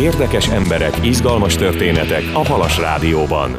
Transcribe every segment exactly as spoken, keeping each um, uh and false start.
Érdekes emberek, izgalmas történetek a Halas Rádióban.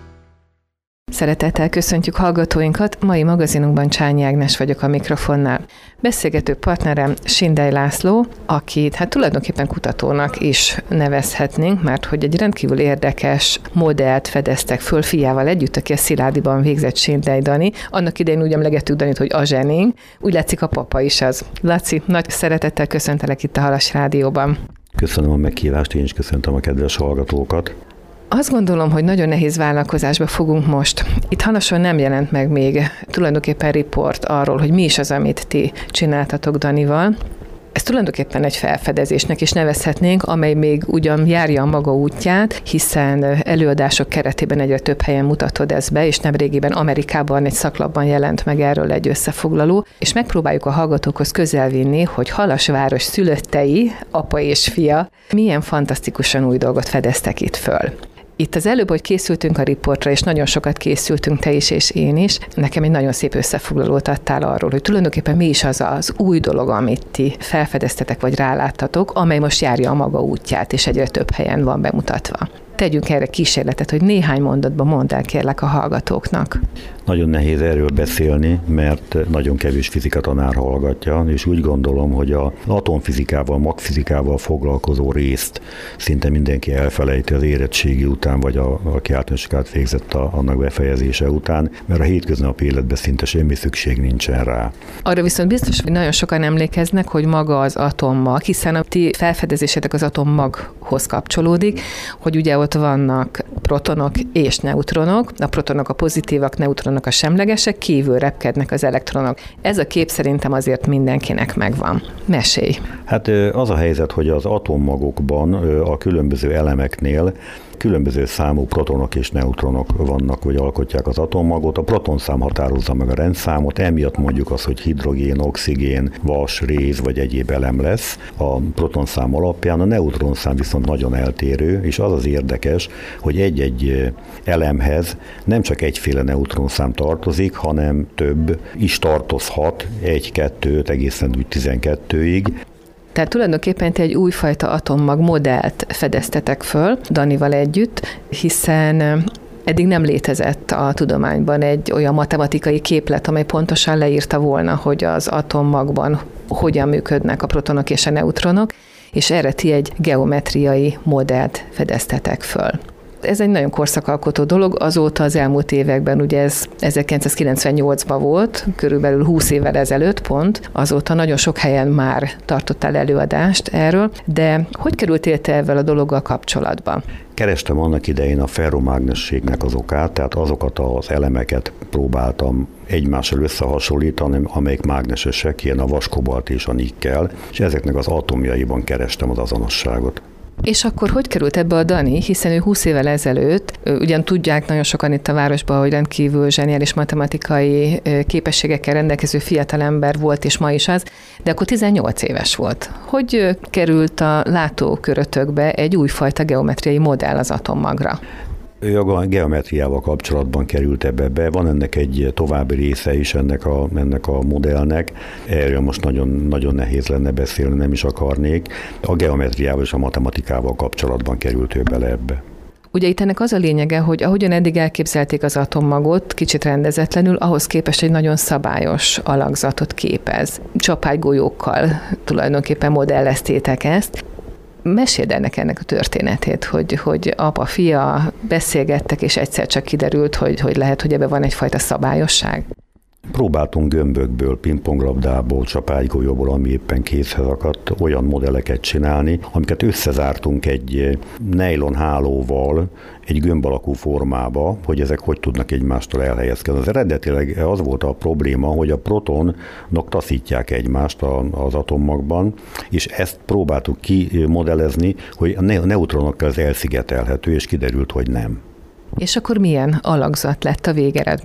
Szeretettel köszöntjük hallgatóinkat, mai magazinunkban Csányi Ágnes vagyok a mikrofonnál. Beszélgető partnerem Sindely László, akit hát tulajdonképpen kutatónak is nevezhetnénk, mert hogy egy rendkívül érdekes modellt fedeztek föl fiával együtt, aki a Szilágyiban végzett, Sindely Dani. Annak idején úgy emlegettük Danit, hogy a zsenénk, úgy látszik a papa is az. Laci, nagy szeretettel köszöntelek itt a Halas Rádióban. Köszönöm a meghívást, én is köszöntöm a kedves hallgatókat. Azt gondolom, hogy nagyon nehéz vállalkozásba fogunk most. Itt Halason nem jelent meg még tulajdonképpen riport arról, hogy mi is az, amit ti csináltatok Danival. Ez tulajdonképpen egy felfedezésnek is nevezhetnénk, amely még ugyan járja a maga útját, hiszen előadások keretében egyre több helyen mutatod ezt be, és nemrégiben Amerikában egy szaklapban jelent meg erről egy összefoglaló, és megpróbáljuk a hallgatókhoz közelvinni, hogy Halas város szülöttei, apa és fia, milyen fantasztikusan új dolgot fedeztek itt föl. Itt az előbb, hogy készültünk a riportra, és nagyon sokat készültünk, te is és én is, nekem egy nagyon szép összefoglalót adtál arról, hogy tulajdonképpen mi is az az új dolog, amit ti felfedeztetek vagy ráláttatok, amely most járja a maga útját, és egyre több helyen van bemutatva. Tegyünk erre kísérletet, hogy néhány mondatban mondd el, kérlek, a hallgatóknak. Nagyon nehéz erről beszélni, mert nagyon kevés fizikatanár hallgatja, és úgy gondolom, hogy az atomfizikával, magfizikával foglalkozó részt szinte mindenki elfelejti az érettségi után, vagy a, aki általánosokát végzett a, annak befejezése után, mert a hétköznapi életben szinte semmi szükség nincsen rá. Arra viszont biztos, hogy nagyon sokan emlékeznek, hogy maga az atommag, hiszen a ti felfedezésetek az atommaghoz kapcsolódik, hogy ugye ott vannak protonok és neutronok, a protonok a pozitívak, neutronok a semlegesek, kívül repkednek az elektronok. Ez a kép szerintem azért mindenkinek megvan. Mesélj! Hát az a helyzet, hogy az atommagokban a különböző elemeknél különböző számú protonok és neutronok vannak, vagy alkotják az atommagot. A protonszám határozza meg a rendszámot, emiatt mondjuk az, hogy hidrogén, oxigén, vas, réz vagy egyéb elem lesz a protonszám alapján. A neutronszám viszont nagyon eltérő, és az az érdekes, hogy egy-egy elemhez nem csak egyféle neutronszám tartozik, hanem több is tartozhat, egy, kettő, egészen úgy tizenkettőig. Tehát tulajdonképpen ti egy újfajta atommag modellt fedeztetek föl Danival együtt, hiszen eddig nem létezett a tudományban egy olyan matematikai képlet, amely pontosan leírta volna, hogy az atommagban hogyan működnek a protonok és a neutronok, és erre ti egy geometriai modellt fedeztetek föl. Ez egy nagyon korszakalkotó dolog, azóta az elmúlt években, ugye ez ezerkilencszázkilencvennyolcban volt, körülbelül húsz évvel ezelőtt pont, azóta nagyon sok helyen már tartottál előadást erről, de hogy kerültél te ezzel a dologgal kapcsolatba? Kerestem annak idején a ferromágnességnek az okát, tehát azokat az elemeket próbáltam egymással összehasonlítani, amelyek mágnesesek, ilyen a vas, kobalt és a nikkel, és ezeknek az atomjaiban kerestem az azonosságot. És akkor hogy került ebbe a Dani, hiszen ő húsz évvel ezelőtt, ugyan tudják nagyon sokan itt a városban, hogy rendkívül zseniális matematikai képességekkel rendelkező fiatalember volt, és ma is az, de akkor tizennyolc éves volt. Hogy került a látókörötökbe egy újfajta geometriai modell az atommagra? Ő a geometriával kapcsolatban került ebbe be. Van ennek egy további része is ennek a, ennek a modellnek. Erről most nagyon, nagyon nehéz lenne beszélni, nem is akarnék. A geometriával és a matematikával kapcsolatban került ő bele ebbe. Ugye itt ennek az a lényege, hogy ahogyan eddig elképzelték az atommagot, kicsit rendezetlenül, ahhoz képest egy nagyon szabályos alakzatot képez. Csapágygolyókkal tulajdonképpen modelleztétek ezt. Meséld ennek ennek a történetét, hogy, hogy apa, fia beszélgettek, és egyszer csak kiderült, hogy, hogy lehet, hogy ebben van egyfajta szabályosság. Próbáltunk gömbökből, pingponglabdából, csapágygolyóból, ami éppen kézhez akadt, olyan modelleket csinálni, amiket összezártunk egy nejlon hálóval, egy gömb alakú formába, hogy ezek hogy tudnak egymástól elhelyezkedni. Az eredetileg az volt a probléma, hogy a protonok taszítják egymást az atommagban, és ezt próbáltuk kimodellezni, hogy a neutronokkal ez elszigetelhető, és kiderült, hogy nem. És akkor milyen alakzat lett a végeredmény?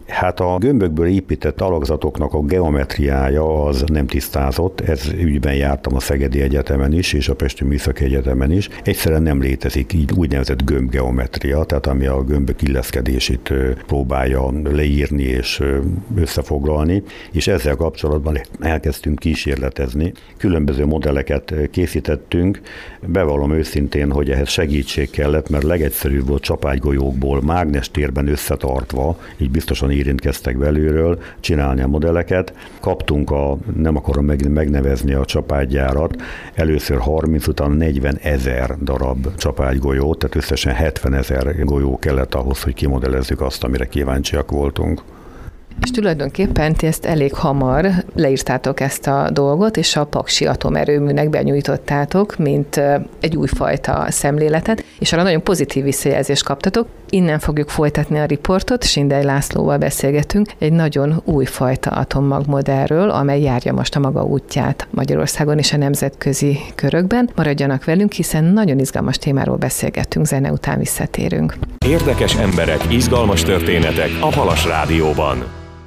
Hát a gömbökből épített alakzatoknak a geometriája az nem tisztázott, ez ügyben jártam a Szegedi Egyetemen is, és a Pesti Műszaki Egyetemen is. Egyszerűen nem létezik így úgynevezett gömbgeometria, tehát ami a gömbök illeszkedését próbálja leírni és összefoglalni, és ezzel kapcsolatban elkezdtünk kísérletezni. Különböző modelleket készítettünk, bevallom őszintén, hogy ehhez segítség kellett, mert legegyszerűbb volt csapágygolyókból mágnestérben összetartva, így biztosan érintkeztek belülről, csinálni a modelleket. Kaptunk a, nem akarom megnevezni a csapágygyárat, először harminc, utána negyven ezer darab csapágygolyót, tehát összesen hetven ezer golyó kellett ahhoz, hogy kimodellezzük azt, amire kíváncsiak voltunk. És tulajdonképpen ti ezt elég hamar leírtátok ezt a dolgot, és a Paksi Atomerőműnek benyújtottátok, mint egy újfajta szemléletet, és arra nagyon pozitív visszajelzést kaptatok. Innen fogjuk folytatni a riportot, Sindely Lászlóval beszélgetünk egy nagyon újfajta atommagmodellről, amely járja most a maga útját Magyarországon és a nemzetközi körökben. Maradjanak velünk, hiszen nagyon izgalmas témáról beszélgettünk, zene után visszatérünk. Érdekes emberek, izgalmas történetek a Halas Rádióban.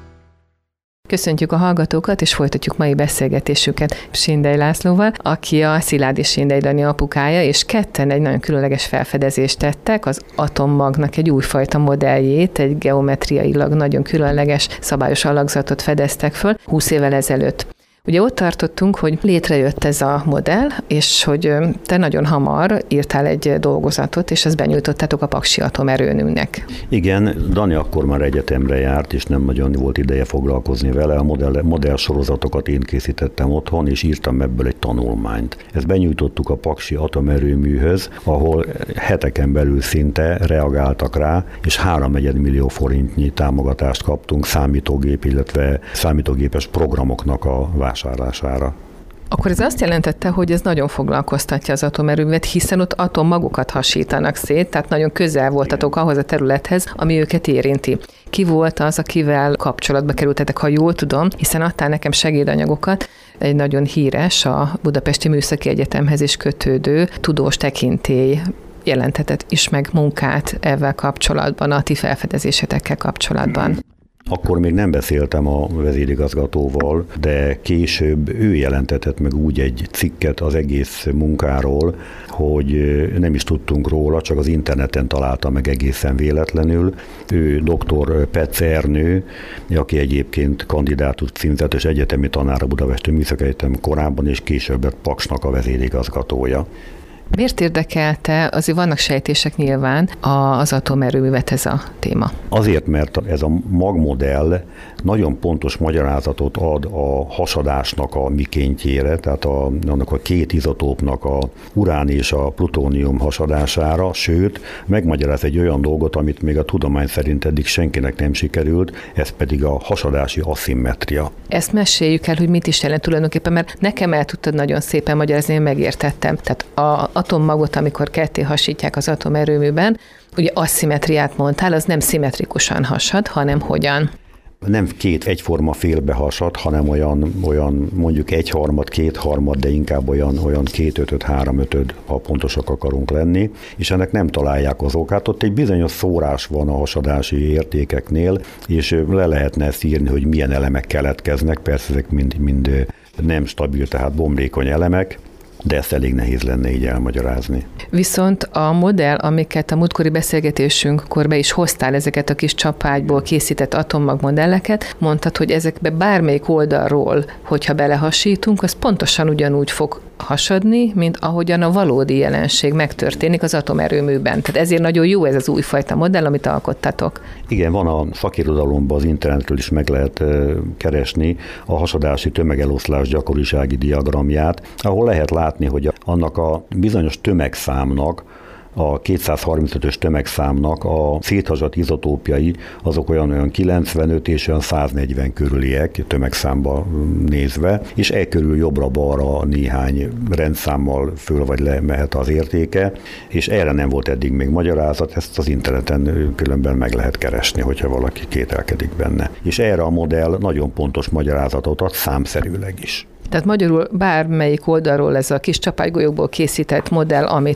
Köszöntjük a hallgatókat, és folytatjuk mai beszélgetésünket Sindely Lászlóval, aki a Szilágyi Sindely Dani apukája, és ketten egy nagyon különleges felfedezést tettek, az atommagnak egy újfajta modelljét, egy geometriailag nagyon különleges szabályos alakzatot fedeztek föl húsz évvel ezelőtt. Ugye ott tartottunk, hogy létrejött ez a modell, és hogy te nagyon hamar írtál egy dolgozatot, és ezt benyújtottátok a Paksi Atomerőműnek. Igen, Dani akkor már egyetemre járt, és nem nagyon volt ideje foglalkozni vele. A modell, modell sorozatokat én készítettem otthon, és írtam ebből egy tanulmányt. Ezt benyújtottuk a Paksi Atomerőműhöz, ahol heteken belül szinte reagáltak rá, és három millió forintnyi támogatást kaptunk számítógép, illetve számítógépes programoknak a vásárlására. Akkor ez azt jelentette, hogy ez nagyon foglalkoztatja az atomerőművet, hiszen ott atommagokat hasítanak szét, tehát nagyon közel voltatok ahhoz a területhez, ami őket érinti. Ki volt az, akivel kapcsolatba kerültetek, ha jól tudom, hiszen adtál nekem segédanyagokat, egy nagyon híres, a Budapesti Műszaki Egyetemhez is kötődő tudós tekintély jelentetett is meg munkát ezzel kapcsolatban, a ti felfedezésetekkel kapcsolatban. Akkor még nem beszéltem a vezérigazgatóval, de később ő jelentetett meg úgy egy cikket az egész munkáról, hogy nem is tudtunk róla, csak az interneten találta meg egészen véletlenül. Ő doktor Petsz Ernő, aki egyébként kandidátus címzetes egyetemi tanár a Budapesti Műszaki Egyetem korábban, és később lett Paksnak a vezérigazgatója. Miért érdekelte, azért vannak sejtések nyilván, az atomerőművet ez a téma? Azért, mert ez a magmodell nagyon pontos magyarázatot ad a hasadásnak a mikéntjére, tehát a, annak a két izotópnak a urán és a plutónium hasadására, sőt, megmagyaráz egy olyan dolgot, amit még a tudomány szerint eddig senkinek nem sikerült, ez pedig a hasadási aszimmetria. Ezt meséljük el, hogy mit is jelent tulajdonképpen, mert nekem el tudtad nagyon szépen magyarázni, én megértettem. Tehát a atommagot, amikor ketté hasítják az atomerőműben, ugye aszimmetriát mondtál, az nem szimmetrikusan hasad, hanem hogyan? Nem két egyforma félbe hasad, hanem olyan, olyan mondjuk egyharmad, kétharmad, de inkább olyan, olyan kétötöd, háromötöd, ha pontosak akarunk lenni, és ennek nem találják az okát. Ott egy bizonyos szórás van a hasadási értékeknél, és le lehetne ezt írni, hogy milyen elemek keletkeznek, persze ezek mind, mind nem stabil, tehát bomlékony elemek, de ezt elég nehéz lenne így elmagyarázni. Viszont a modell, amiket a múltkori beszélgetésünkkor be is hoztál, ezeket a kis csapágyból készített atommagmodelleket, mondtad, hogy ezekbe bármelyik oldalról, hogyha belehasítunk, az pontosan ugyanúgy fog hasadni, mint ahogyan a valódi jelenség megtörténik az atomerőműben. Tehát ezért nagyon jó ez az újfajta modell, amit alkottatok. Igen, van a szakirodalomban, az internetről is meg lehet keresni a hasadási tömegeloszlás gyakorisági diagramját, ahol lehet látni, hogy annak a bizonyos tömegszámnak, a kétszázharmincötös tömegszámnak a széthasadt izotópjai azok olyan, olyan kilencvenöt és olyan száznegyven körüliek tömegszámban nézve, és e körül jobbra-balra néhány rendszámmal föl vagy le mehet az értéke, és erre nem volt eddig még magyarázat, ezt az interneten különben meg lehet keresni, hogyha valaki kételkedik benne. És erre a modell nagyon pontos magyarázatot ad számszerűleg is. Tehát magyarul bármelyik oldalról ez a kis csapágygolyókból készített modell, amit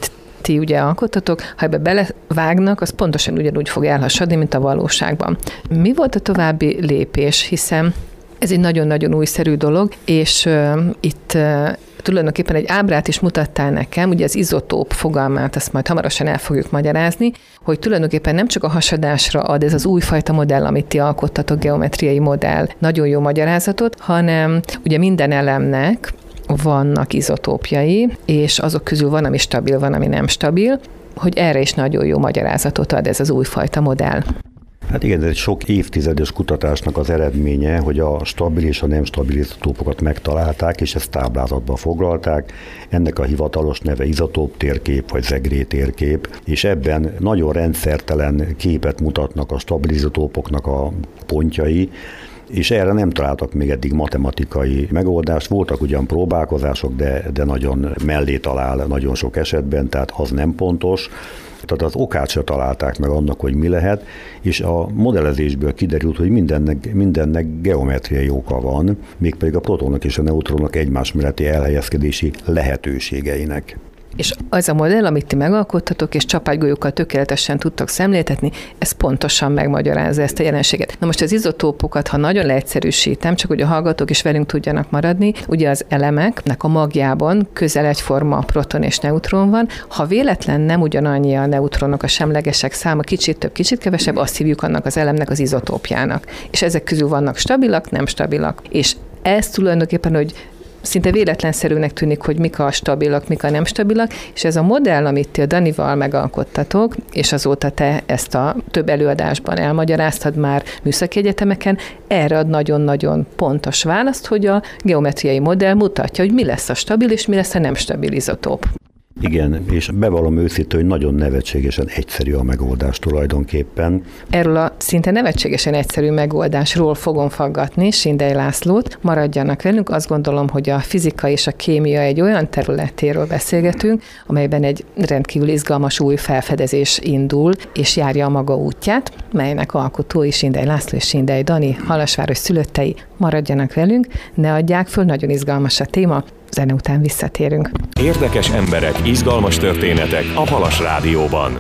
ti ugye alkottatok, ha ebbe belevágnak, az pontosan ugyanúgy fog elhasadni, mint a valóságban. Mi volt a további lépés, hiszen ez egy nagyon-nagyon újszerű dolog, és uh, itt uh, tulajdonképpen egy ábrát is mutattál nekem, ugye az izotóp fogalmát, azt majd hamarosan el fogjuk magyarázni, hogy tulajdonképpen nem csak a hasadásra ad ez az újfajta modell, amit ti alkottatok, geometriai modell, nagyon jó magyarázatot, hanem ugye minden elemnek vannak izotópjai, és azok közül van, ami stabil, van, ami nem stabil, hogy erre is nagyon jó magyarázatot ad ez az újfajta modell. Hát igen, ez egy sok évtizedes kutatásnak az eredménye, hogy a stabil és a nem stabil izotópokat megtalálták, és ezt táblázatba foglalták. Ennek a hivatalos neve izotóp térkép, vagy Zegré térkép, és ebben nagyon rendszertelen képet mutatnak a stabil izotópoknak a pontjai, és erre nem találtak még eddig matematikai megoldást. Voltak ugyan próbálkozások, de, de nagyon mellé talál nagyon sok esetben, tehát az nem pontos. Tehát az okát se találták meg annak, hogy mi lehet, és a modellezésből kiderült, hogy mindennek, mindennek geometriai oka van, mégpedig a protonok és a neutronok egymás melletti elhelyezkedési lehetőségeinek. És az a modell, amit ti megalkottatok, és csapágygolyókkal tökéletesen tudtak szemléltetni, ez pontosan megmagyarázza ezt a jelenséget. Na most az izotópokat, ha nagyon leegyszerűsítem, csak hogy a hallgatók is velünk tudjanak maradni, ugye az elemeknek a magjában közel egyforma proton és neutron van. Ha véletlen nem ugyanannyi a neutronok, a semlegesek száma, kicsit több, kicsit kevesebb, azt hívjuk annak az elemnek az izotópjának. És ezek közül vannak stabilak, nem stabilak. És ez tulajdonképpen, hogy szinte véletlenszerűnek tűnik, hogy mik a stabilak, mik a nem stabilak, és ez a modell, amit ti a Danival megalkottatok, és azóta te ezt a több előadásban elmagyaráztad már műszaki egyetemeken, erre ad nagyon-nagyon pontos választ, hogy a geometriai modell mutatja, hogy mi lesz a stabil, és mi lesz a nem stabil izotóp. Igen, és bevallom őszintén, hogy nagyon nevetségesen egyszerű a megoldás tulajdonképpen. Erről a szinte nevetségesen egyszerű megoldásról fogom faggatni Sindely Lászlót. Maradjanak velünk, azt gondolom, hogy a fizika és a kémia egy olyan területéről beszélgetünk, amelyben egy rendkívül izgalmas új felfedezés indul, és járja a maga útját, melynek alkotói Sindely László és Sindely Dani, Halasváros szülöttei. Maradjanak velünk, ne adják föl, nagyon izgalmas a téma. Zene után visszatérünk. Érdekes emberek, izgalmas történetek a Halas Rádióban.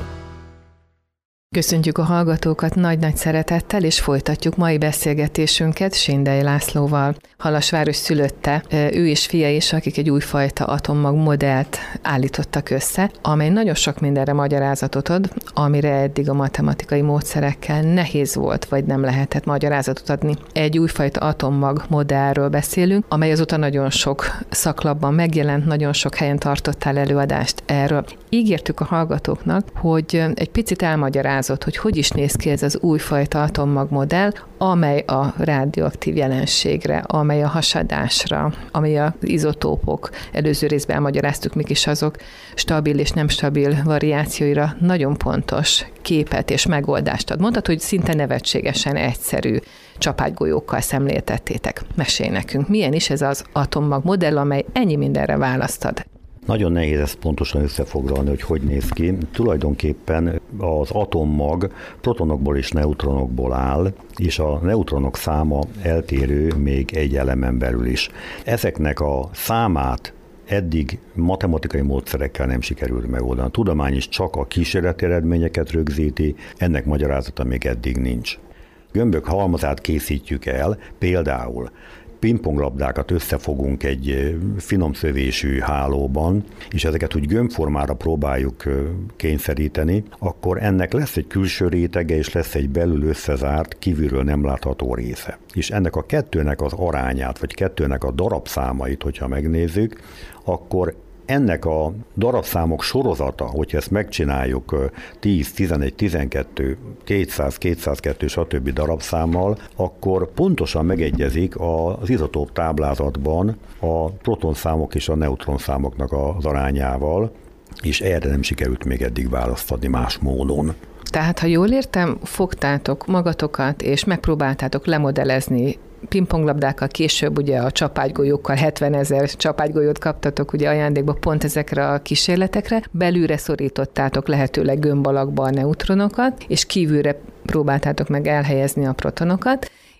Köszöntjük a hallgatókat nagy-nagy szeretettel, és folytatjuk mai beszélgetésünket Sindely Lászlóval. Halasváros szülötte, ő és fia is, akik egy újfajta atommag modellt állítottak össze, amely nagyon sok mindenre magyarázatot ad, amire eddig a matematikai módszerekkel nehéz volt, vagy nem lehetett magyarázatot adni. Egy újfajta atommag modellről beszélünk, amely azóta nagyon sok szaklapban megjelent, nagyon sok helyen tartottál előadást erről. Ígértük a hallgatóknak, hogy egy picit elmagyaráz, hogy hogy is néz ki ez az újfajta atommagmodell, amely a radioaktív jelenségre, amely a hasadásra, amely az izotópok, előző részben elmagyaráztuk, mik is azok, stabil és nem stabil variációira nagyon pontos képet és megoldást ad. Mondtad, hogy szinte nevetségesen egyszerű csapágygolyókkal szemléltettétek. Mesélj nekünk, milyen is ez az atommagmodell, amely ennyi mindenre választ ad? Nagyon nehéz ezt pontosan összefoglalni, hogy hogy néz ki. Tulajdonképpen az atommag protonokból és neutronokból áll, és a neutronok száma eltérő még egy elemen belül is. Ezeknek a számát eddig matematikai módszerekkel nem sikerült megoldani. A tudomány is csak a kísérleti eredményeket rögzíti, ennek magyarázata még eddig nincs. Gömbök halmazát készítjük el, például pingponglabdákat összefogunk egy finomszövésű hálóban, és ezeket úgy gömbformára próbáljuk kényszeríteni, akkor ennek lesz egy külső rétege, és lesz egy belül összezárt, kívülről nem látható része. És ennek a kettőnek az arányát, vagy kettőnek a darabszámait, hogyha megnézzük, akkor ennek a darabszámok sorozata, hogyha ezt megcsináljuk tíz, tizenegy, tizenkettő, kétszáz, kétszázkettő, stb. Darabszámmal, akkor pontosan megegyezik az izotóp táblázatban a protonszámok és a neutronszámoknak az arányával, és erre nem sikerült még eddig választ adni más módon. Tehát, ha jól értem, fogtátok magatokat, és megpróbáltátok lemodellezni pingponglabdákkal, később ugye a csapágygolyókkal hetvenezer csapágygolyót kaptatok ugye ajándékba pont ezekre a kísérletekre, belülre szorítottátok lehetőleg gömb alakba a neutronokat, és kívülre próbáltátok meg elhelyezni a protonokat,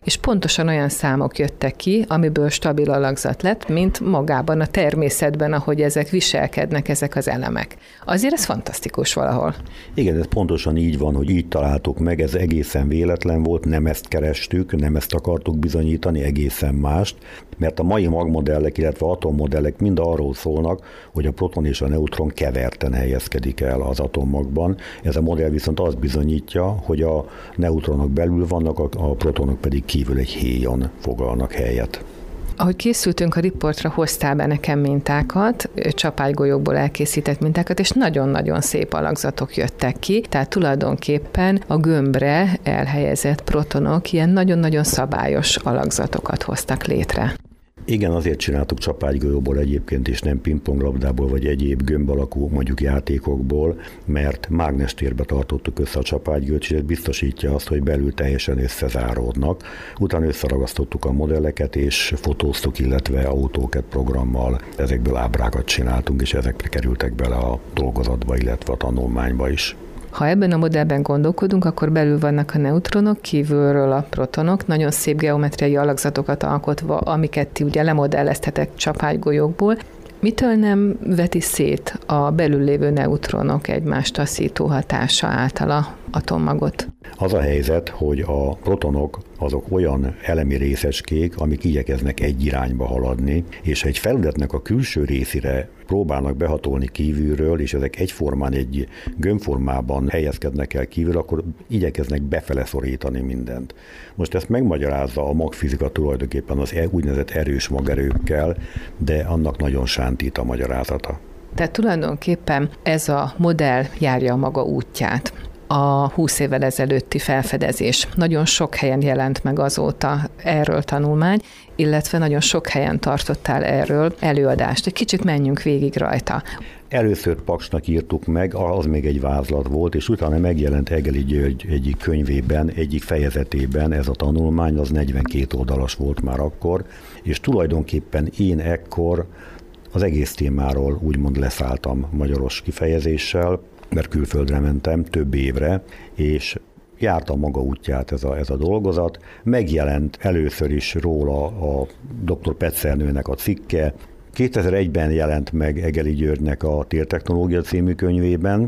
és pontosan olyan számok jöttek ki, amiből stabil alakzat lett, mint magában a természetben, ahogy ezek viselkednek, ezek az elemek. Azért ez fantasztikus valahol. Igen, ez pontosan így van, hogy így találtuk meg, ez egészen véletlen volt, nem ezt kerestük, nem ezt akartuk bizonyítani, egészen mást, mert a mai magmodellek, illetve atommodellek mind arról szólnak, hogy a proton és a neutron keverten helyezkedik el az atommagban. Ez a modell viszont azt bizonyítja, hogy a neutronok belül vannak, a protonok pedig kívül egy héjon foglalnak helyet. Ahogy készültünk a riportra, hoztál be nekem mintákat, csapágygolyókból elkészített mintákat, és nagyon-nagyon szép alakzatok jöttek ki, tehát tulajdonképpen a gömbre elhelyezett protonok ilyen nagyon-nagyon szabályos alakzatokat hoztak létre. Igen, azért csináltuk csapágygolyóból egyébként, és nem pingponglabdából, vagy egyéb gömb alakú mondjuk játékokból, mert mágnestérbe tartottuk össze a csapágygolyót, és ez biztosítja azt, hogy belül teljesen összezáródnak. Utána összeragasztottuk a modelleket, és fotóztuk, illetve autóket programmal. Ezekből ábrákat csináltunk, és ezekre kerültek bele a dolgozatba, illetve a tanulmányba is. Ha ebben a modellben gondolkodunk, akkor belül vannak a neutronok, kívülről a protonok, nagyon szép geometriai alakzatokat alkotva, amiket ti ugye lemodelleztetek csapágygolyókból. Mitől nem veti szét a belül lévő neutronok egymást taszító hatása által a atommagot? Az a helyzet, hogy a protonok azok olyan elemi részecskék, amik igyekeznek egy irányba haladni, és ha egy felületnek a külső részére próbálnak behatolni kívülről, és ezek egyformán egy gömbformában helyezkednek el kívül, akkor igyekeznek befele szorítani mindent. Most ezt megmagyarázza a magfizika tulajdonképpen az úgynevezett erős magerőkkel, de annak nagyon sántít a magyarázata. Tehát tulajdonképpen ez a modell járja a maga útját. A húsz évvel ezelőtti felfedezés. Nagyon sok helyen jelent meg azóta erről tanulmány, illetve nagyon sok helyen tartottál erről előadást. Egy kicsit menjünk végig rajta. Először Paksnak írtuk meg, az még egy vázlat volt, és utána megjelent Egeli György egyik könyvében, egyik fejezetében ez a tanulmány, az negyvenkét oldalas volt már akkor, és tulajdonképpen én ekkor az egész témáról úgymond leszálltam magyaros kifejezéssel, mert külföldre mentem több évre, és jártam maga útját ez a, ez a dolgozat. Megjelent először is róla a doktor Petzernőnek a cikke, kétezer-egyben jelent meg Egeli Györgynek a Tértechnológia című könyvében,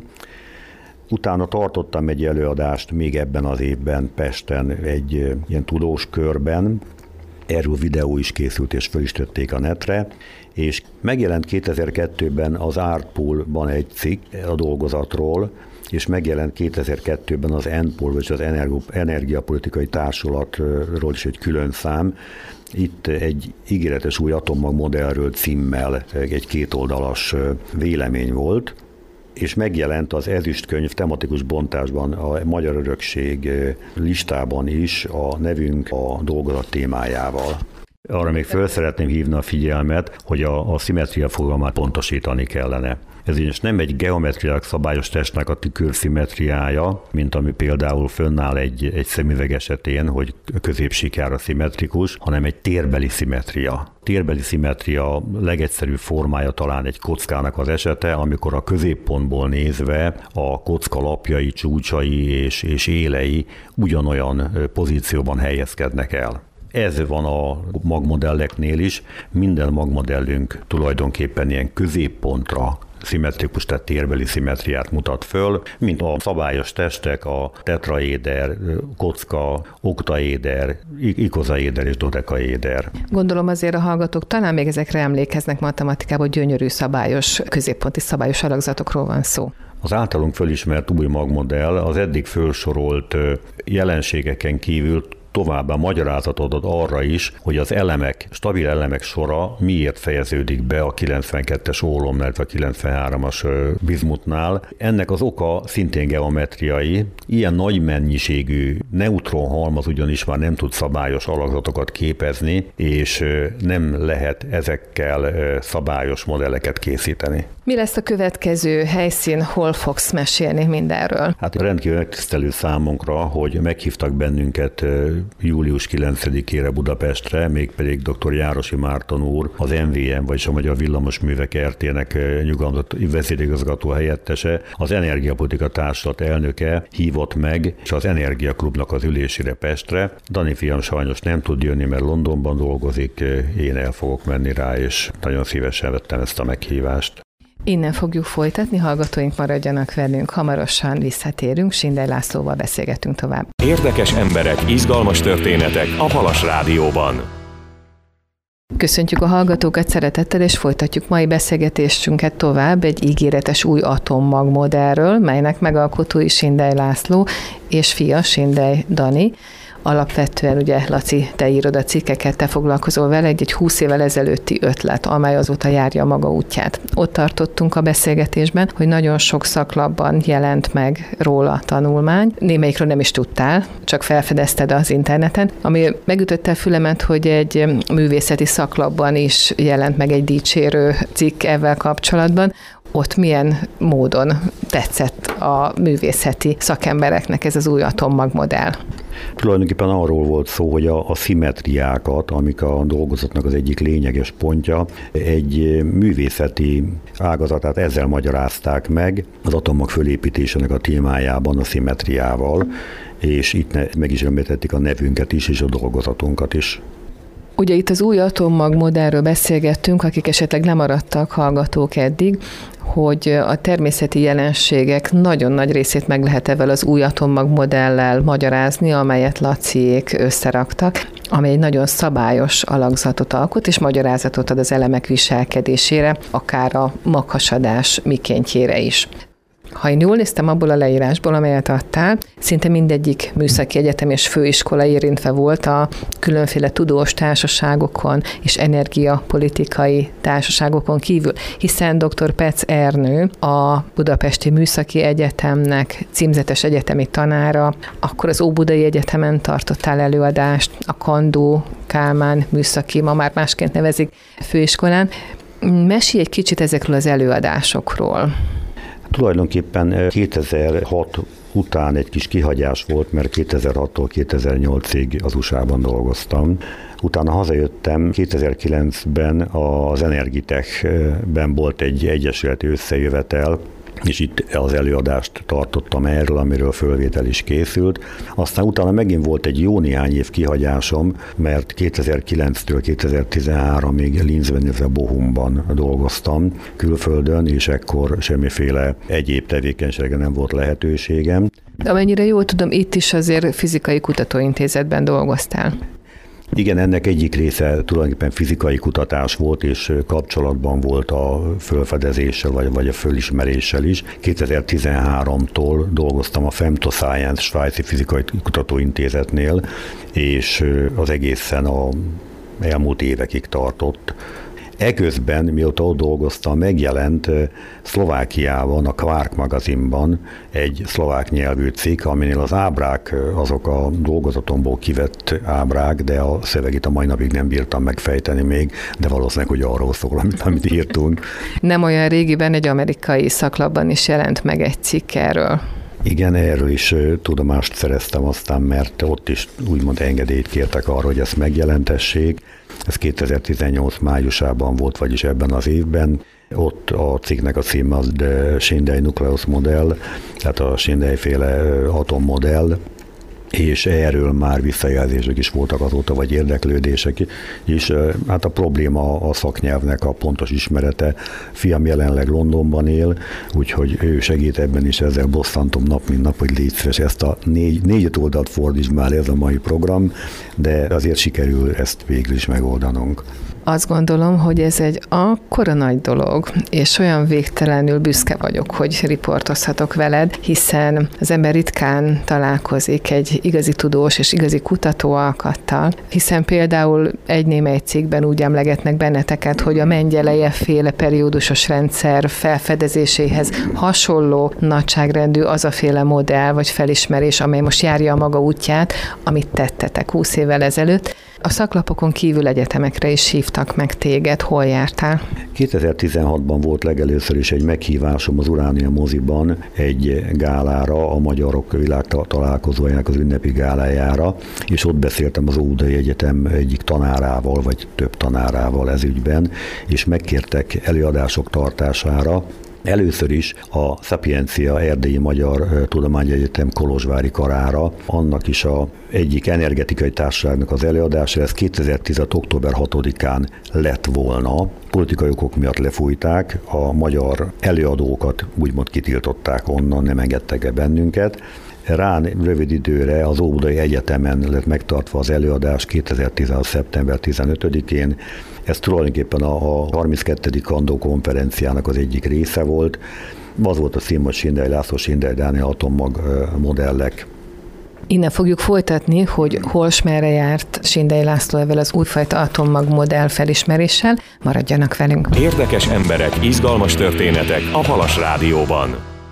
utána tartottam egy előadást még ebben az évben Pesten egy ilyen tudós körben, erről videó is készült, és föl is tették a netre, és megjelent kétezer-kettőben az Artpool-ban egy cikk a dolgozatról, és megjelent kétezer-kettőben az en pol, vagy az Energiapolitikai Társulatról is egy külön szám. Itt egy ígéretes új atommagmodellről címmel egy kétoldalas vélemény volt, és megjelent az ezüstkönyv tematikus bontásban, a Magyar Örökség listában is a nevünk a dolgozat témájával. Arra még föl szeretném hívni a figyelmet, hogy a, a szimmetria fogalmát pontosítani kellene. Ez ugyanis nem egy geometriailag szabályos testnek a tükörszimmetriája, mint ami például fönnáll egy, egy szemüveg esetén, hogy középsíkára szimmetrikus, hanem egy térbeli szimmetria. Térbeli szimmetria legegyszerűbb formája talán egy kockának az esete, amikor a középpontból nézve a kocka lapjai, csúcsai és, és élei ugyanolyan pozícióban helyezkednek el. Ez van a magmodelleknél is, minden magmodellünk tulajdonképpen ilyen középpontra szimmetrikus, tehát térbeli szimmetriát mutat föl, mint a szabályos testek, a tetraéder, kocka, oktaéder, ikozaéder és dodekaéder. Gondolom azért a hallgatók talán még ezekre emlékeznek matematikában, gyönyörű szabályos, középponti szabályos alakzatokról van szó. Az általunk fölismert új magmodell az eddig felsorolt jelenségeken kívül továbbá magyarázatot ad arra is, hogy az elemek, stabil elemek sora miért fejeződik be a kilencvenkettes ólomnál, illetve a kilencvenháromas bizmutnál. Ennek az oka szintén geometriai. Ilyen nagy mennyiségű neutronhalmaz ugyanis már nem tud szabályos alakzatokat képezni, és nem lehet ezekkel szabályos modelleket készíteni. Mi lesz a következő helyszín, hol fogsz mesélni mindenről? Hát rendkívül megtisztelő számunkra, hogy meghívtak bennünket július kilencedikére Budapestre, mégpedig dr. Járosi Márton úr, az em vé em, vagyis a Magyar Villamosművek Kft-nek nyugalmazott vezérigazgató helyettese, az Energiapolitika Társulat elnöke hívott meg, és az Energiaklubnak az ülésére Pestre. Dani fiam sajnos nem tud jönni, mert Londonban dolgozik, én el fogok menni rá, és nagyon szívesen vettem ezt a meghívást. Innen fogjuk folytatni, hallgatóink maradjanak velünk, hamarosan visszatérünk, Sindely Lászlóval beszélgetünk tovább. Érdekes emberek, izgalmas történetek a Halas Rádióban. Köszöntjük a hallgatókat szeretettel, és folytatjuk mai beszélgetésünket tovább egy ígéretes új atommagmodellről, melynek megalkotói Sindely László és fia Sindely Dani. Alapvetően ugye, Laci, te írod a cikkeket, te foglalkozol vele, egy, egy húsz évvel ezelőtti ötlet, amely azóta járja maga útját. Ott tartottunk a beszélgetésben, hogy nagyon sok szaklapban jelent meg róla tanulmány. Némelyikről nem is tudtál, csak felfedezted az interneten, ami megütötte a fülemet, hogy egy művészeti szaklapban is jelent meg egy dicsérő cikk ezzel kapcsolatban. Ott milyen módon tetszett a művészeti szakembereknek ez az új atommagmodell? Tulajdonképpen arról volt szó, hogy a, a szimmetriákat, amik a dolgozatnak az egyik lényeges pontja, egy művészeti ágazatát ezzel magyarázták meg, az atommag fölépítésének a témájában a szimmetriával, és itt meg is említették a nevünket is, és a dolgozatunkat is. Ugye itt az új atommagmodellről beszélgettünk, akik esetleg lemaradtak hallgatók eddig, hogy a természeti jelenségek nagyon nagy részét meg lehet ezzel az új atommagmodellel magyarázni, amelyet Laciék összeraktak, amely egy nagyon szabályos alakzatot alkot, és magyarázatot ad az elemek viselkedésére, akár a maghasadás mikéntjére is. Ha én jól néztem abból a leírásból, amelyet adtál, szinte mindegyik műszaki egyetem és főiskola érintve volt a különféle tudós társaságokon és energiapolitikai társaságokon kívül, hiszen dr. Pec Ernő, a Budapesti Műszaki Egyetemnek címzetes egyetemi tanára, akkor az Óbudai Egyetemen tartottál előadást, a Kandó Kálmán Műszaki, ma már másként nevezik, főiskolán. Mesélj egy kicsit ezekről az előadásokról. Tulajdonképpen kétezer-hat után egy kis kihagyás volt, mert kétezer-hattól kétezer-nyolcig az u es á-ban dolgoztam. Utána hazajöttem, kétezer-kilencben az Energitech-ben volt egy egyesületi összejövetel, és itt az előadást tartottam erről, amiről fölvétel is készült. Aztán utána megint volt egy jó néhány év kihagyásom, mert kétezer-kilenctől kétezer-tizenháromig Linzben, illetve Bochumban dolgoztam külföldön, és ekkor semmiféle egyéb tevékenységre nem volt lehetőségem. De amennyire jól tudom, itt is azért fizikai kutatóintézetben dolgoztál. Igen, ennek egyik része tulajdonképpen fizikai kutatás volt, és kapcsolatban volt a felfedezéssel, vagy, vagy a fölismeréssel is. kétezer-tizenháromtól dolgoztam a Femtoscience Svájci Fizikai Kutatóintézetnél, és az egészen a elmúlt évekig tartott. Eközben, mióta ott dolgoztam, megjelent Szlovákiában, a Quark magazinban egy szlovák nyelvű cikk, aminél az ábrák azok a dolgozatomból kivett ábrák, de a szöveget a mai napig nem bírtam megfejteni még, de valószínűleg, hogy arról szól, amit, amit írtunk. Nem olyan régiben egy amerikai szaklapban is jelent meg egy cikk erről. Igen, erről is tudomást szereztem aztán, mert ott is úgymond engedélyt kértek arra, hogy ezt megjelentessék. Ez kétezer-tizennyolc májusában volt, vagyis ebben az évben. Ott a cikknek a cím az The Sindely Nucleus Model, tehát a Sindely-féle atommodell, és erről már visszajelzések is voltak azóta, vagy érdeklődések is. Hát a probléma a szaknyelvnek a pontos ismerete. Fiam jelenleg Londonban él, úgyhogy ő segít ebben is, ezzel bosszantom nap, mint nap, hogy légy szíves, ezt a négy, négy oldalt fordítsd már, ez a mai program, de azért sikerül ezt végül is megoldanunk. Azt gondolom, hogy ez egy akkora nagy dolog, és olyan végtelenül büszke vagyok, hogy riportozhatok veled, hiszen az ember ritkán találkozik egy igazi tudós és igazi kutató alkattal, hiszen például egy némely cikkben úgy emlegetnek benneteket, hogy a Mengyelejev féle periódusos rendszer felfedezéséhez hasonló nagyságrendű az a féle modell vagy felismerés, amely most járja a maga útját, amit tettetek húsz évvel ezelőtt. A szaklapokon kívül egyetemekre is hívtak meg téged. Hol jártál? kétezer-tizenhatban volt legelőször is egy meghívásom az Uránia moziban egy gálára, a Magyarok Világtalálkozójának az ünnepi gálájára, és ott beszéltem az Óbudai Egyetem egyik tanárával, vagy több tanárával ez ügyben, és megkértek előadások tartására. Először is a Szapiencia Erdélyi Magyar Tudományegyetem kolozsvári karára, annak is a egyik energetikai társaságnak az előadása, ez kétezer-tízhat. október hatodikán lett volna. Politikai okok miatt lefújták, a magyar előadókat úgymond kitiltották onnan, nem engedtek be bennünket. Rán rövid időre az Óbudai Egyetemen lett megtartva az előadás kétezer-tizenhat. szeptember tizenötödikén. Ez tulajdonképpen a harminckettedik Kandó konferenciának az egyik része volt. Az volt a cím, hogy Sindely László, Sindely Dániel atommag modellek. Innen fogjuk folytatni, hogy hol s merre járt Sindely László ezzel az újfajta atommag modell felismeréssel. Maradjanak velünk. Érdekes emberek, izgalmas történetek a Halas Rádióban.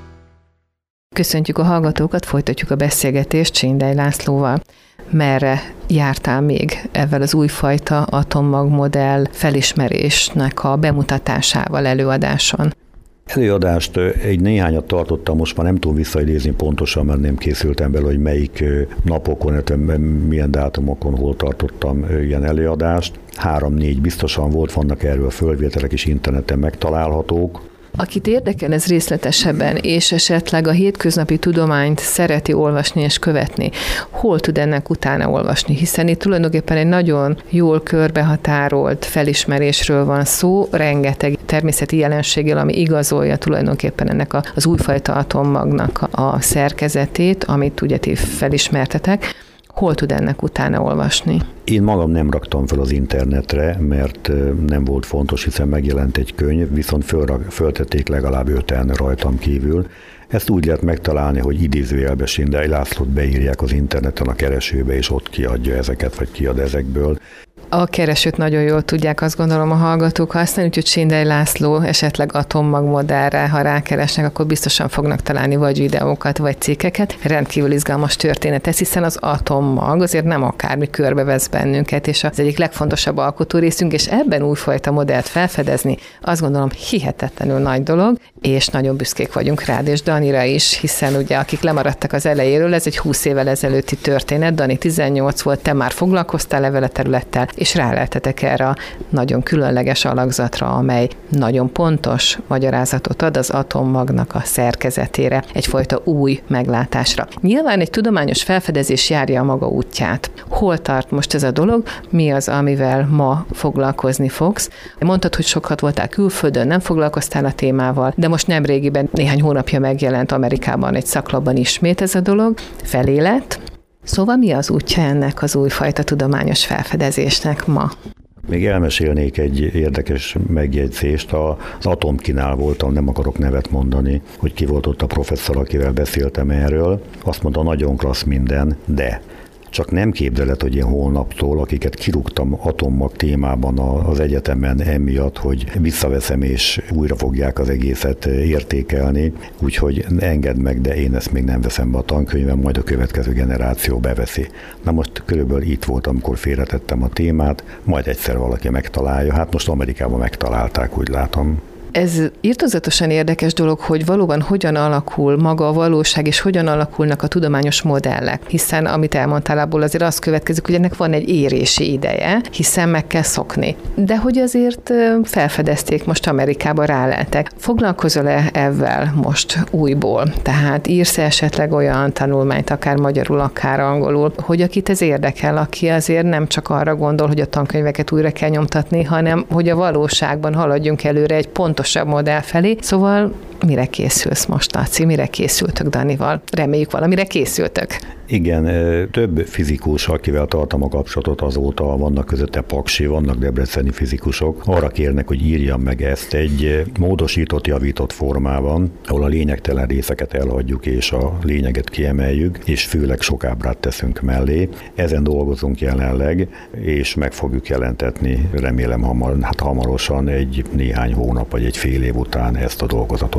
Köszöntjük a hallgatókat, folytatjuk a beszélgetést Sindely Lászlóval. Merre jártál még ezzel az újfajta atommag modell felismerésnek a bemutatásával előadáson? Előadást egy néhányat tartottam, most már nem tudom visszaidézni pontosan, mert nem készültem belőle, hogy melyik napokon, illetve milyen dátumokon hol tartottam ilyen előadást. Három-négy biztosan volt, vannak erről fölvételek is interneten megtalálhatók. Akit érdekel ez részletesebben, és esetleg a hétköznapi tudományt szereti olvasni és követni, hol tud ennek utána olvasni? Hiszen itt tulajdonképpen egy nagyon jól körbehatárolt felismerésről van szó, rengeteg természeti jelenséggel, ami igazolja tulajdonképpen ennek a, az újfajta atommagnak a szerkezetét, amit ugye ti felismertetek. Hol tud ennek utána olvasni? Én magam nem raktam fel az internetre, mert nem volt fontos, hiszen megjelent egy könyv, viszont föl, föltették legalább öten rajtam kívül. Ezt úgy lehet megtalálni, hogy idézőjelbe Sindely Lászlót beírják az interneten a keresőbe, és ott kiadja ezeket, vagy kiad ezekből. A keresőt nagyon jól tudják, azt gondolom, a hallgatók használni, úgyhogy Sindely László esetleg atommag modellre, ha rákeresnek, akkor biztosan fognak találni vagy videókat, vagy cikkeket. Rendkívül izgalmas történet ez, hiszen az atommag azért nem akármi körbevesz bennünket, és az egyik legfontosabb alkotó részünk, és ebben újfajta modellt felfedezni, azt gondolom hihetetlenül nagy dolog, és nagyon büszkék vagyunk rád és Danira is, hiszen ugye akik lemaradtak az elejéről, ez egy húsz évvel ezelőtti történet, Dani tizennyolc volt, te már foglalkoztál ezzel a területtel, és ráleltetek erre a nagyon különleges alakzatra, amely nagyon pontos magyarázatot ad az atommagnak a szerkezetére, egyfajta új meglátásra. Nyilván egy tudományos felfedezés járja a maga útját. Hol tart most ez a dolog? Mi az, amivel ma foglalkozni fogsz? Mondtad, hogy sokat voltál külföldön, nem foglalkoztál a témával, de most nemrégiben, néhány hónapja megjelent Amerikában egy szaklapban ismét ez a dolog, felélet. Szóval mi az útja ennek az újfajta tudományos felfedezésnek ma? Még elmesélnék egy érdekes megjegyzést. Az Atomkinál voltam, nem akarok nevet mondani, hogy ki volt ott a professzor, akivel beszéltem erről. Azt mondta, nagyon klassz minden, de csak nem képzeled, hogy én holnaptól, akiket kirúgtam atommag témában az egyetemen emiatt, hogy visszaveszem és újra fogják az egészet értékelni, úgyhogy engedd meg, de én ezt még nem veszem be a tankönyvem, majd a következő generáció beveszi. Na most körülbelül itt volt, amikor félretettem a témát, majd egyszer valaki megtalálja. Hát most Amerikában megtalálták, úgy látom. Ez irtózatosan érdekes dolog, hogy valóban hogyan alakul maga a valóság, és hogyan alakulnak a tudományos modellek. Hiszen, amit elmondtál, abból azért az következik, hogy ennek van egy érési ideje, hiszen meg kell szokni. De hogy azért felfedezték, most Amerikában ráleltek. Foglalkozol-e ezzel most újból? Tehát írsz esetleg olyan tanulmányt, akár magyarul, akár angolul, hogy akit ez érdekel, aki azért nem csak arra gondol, hogy a tankönyveket újra kell nyomtatni, hanem hogy a valóságban haladjunk előre egy pontos modell felé. Szóval mire készülsz most, Laci? Mire készültök Danival? Reméljük valamire készültök. Igen, több fizikus, akivel tartom a kapcsolatot azóta, vannak közötte paksi, vannak debreceni fizikusok, arra kérnek, hogy írjam meg ezt egy módosított, javított formában, ahol a lényegtelen részeket elhagyjuk és a lényeget kiemeljük, és főleg sok ábrát teszünk mellé. Ezen dolgozunk jelenleg, és meg fogjuk jelentetni, remélem hamar, hát hamarosan, egy néhány hónap vagy egy fél év után ezt a dolgozatot.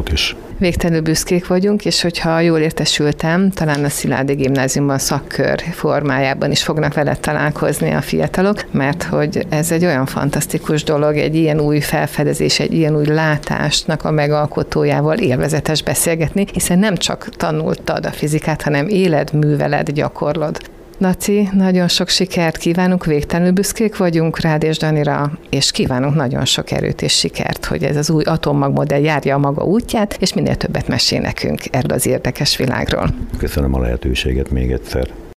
atommagot is. Végtelenül büszkék vagyunk, és hogyha jól értesültem, talán a Szilágyi Gimnáziumban szakkör formájában is fognak veled találkozni a fiatalok, mert hogy ez egy olyan fantasztikus dolog, egy ilyen új felfedezés, egy ilyen új látásnak a megalkotójával élvezetes beszélgetni, hiszen nem csak tanultad a fizikát, hanem éled, műveled, gyakorlod. Laci, nagyon sok sikert kívánunk, végtelenül büszkék vagyunk rád és Danira, és kívánunk nagyon sok erőt és sikert, hogy ez az új atommagmodell járja a maga útját, és minél többet mesél nekünk erről az érdekes világról. Köszönöm a lehetőséget még egyszer.